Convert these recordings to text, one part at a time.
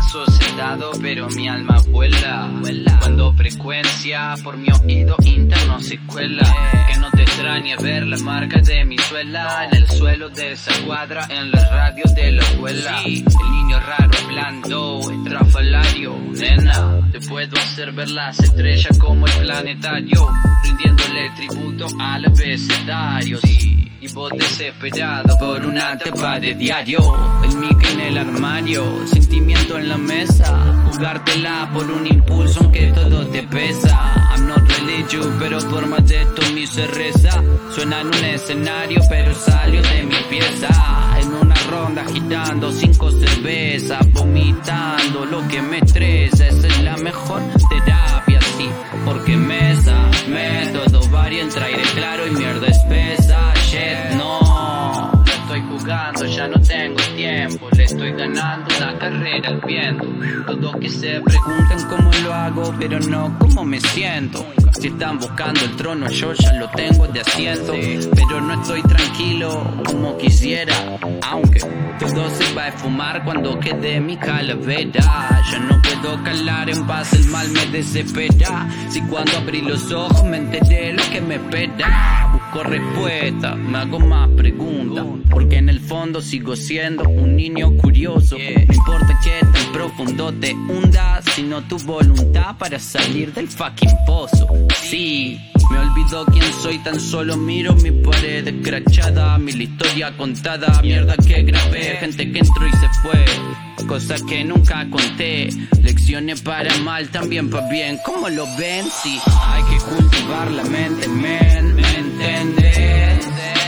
paso sedado, pero mi alma vuela. Cuando frecuencia por mi oído interno se cuela. Que no te extrañe ver la marca de mi suela en el suelo de esa cuadra, en la radio de la abuela. Sí, el niño raro hablando, estrafalario. Nena, te puedo hacer ver las estrellas como el planetario, rindiéndole tributo al abecedario. Sí, y vos desesperado por una tapa de diario. El mic en el armario, sentimiento en la mesa, jugártela por un impulso aunque todo te pesa. I'm not religious, pero por más de esto mi se reza. Suena en un escenario, pero salió de mi pieza. En una ronda agitando 5 cervezas, vomitando lo que me estresa. Esa es la mejor terapia, sí, porque mesa, método varía entre aire claro y mierda espesa. Shit, no estoy jugando, ya no tengo tiempo. Le estoy ganando una carrera al viento. Todos que se preguntan cómo lo hago, pero no cómo me siento. Si están buscando el trono, yo ya lo tengo de asiento. Pero no estoy tranquilo como quisiera, aunque todo se va a esfumar cuando quede mi calavera. Ya no puedo calar en paz, el mal me desespera. Si cuando abrí los ojos me enteré lo que me espera. Busco respuesta, me hago más preguntas, porque en el fondo sigo siendo un niño curioso. No importa que tan profundo te hundas, sino tu voluntad para salir del fucking pozo. Sí, me olvido quién soy, tan solo miro mi pared escrachada, mi historia contada, mierda que grabé, gente que entró y se fue, cosas que nunca conté, lecciones para mal, también para bien. ¿Cómo lo ven? Sí, hay que cultivar la mente, men, ¿me entiendes?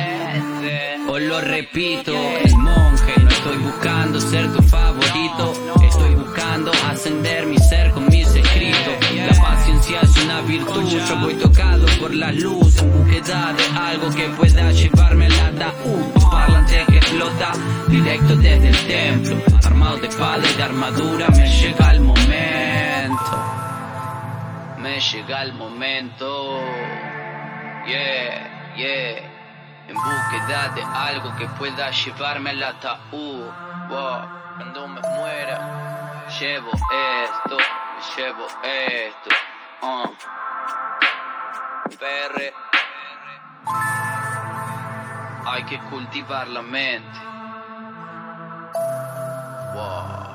O lo repito, el monje, no estoy buscando ser tu favorito, estoy buscando ascender mi ser con mis escritos. La paciencia es una virtud, yo voy tocado por la luz, en búsqueda de algo que pueda llevarme al ataúd. Un parlante que explota, directo desde el templo, armado de espada y de armadura, me llega el momento. Me llega el momento. Yeah, yeah. En búsqueda de algo que pueda llevarme al ataúd. Wow, cuando me muera, llevo esto. PR, hay que cultivar la mente. Wow.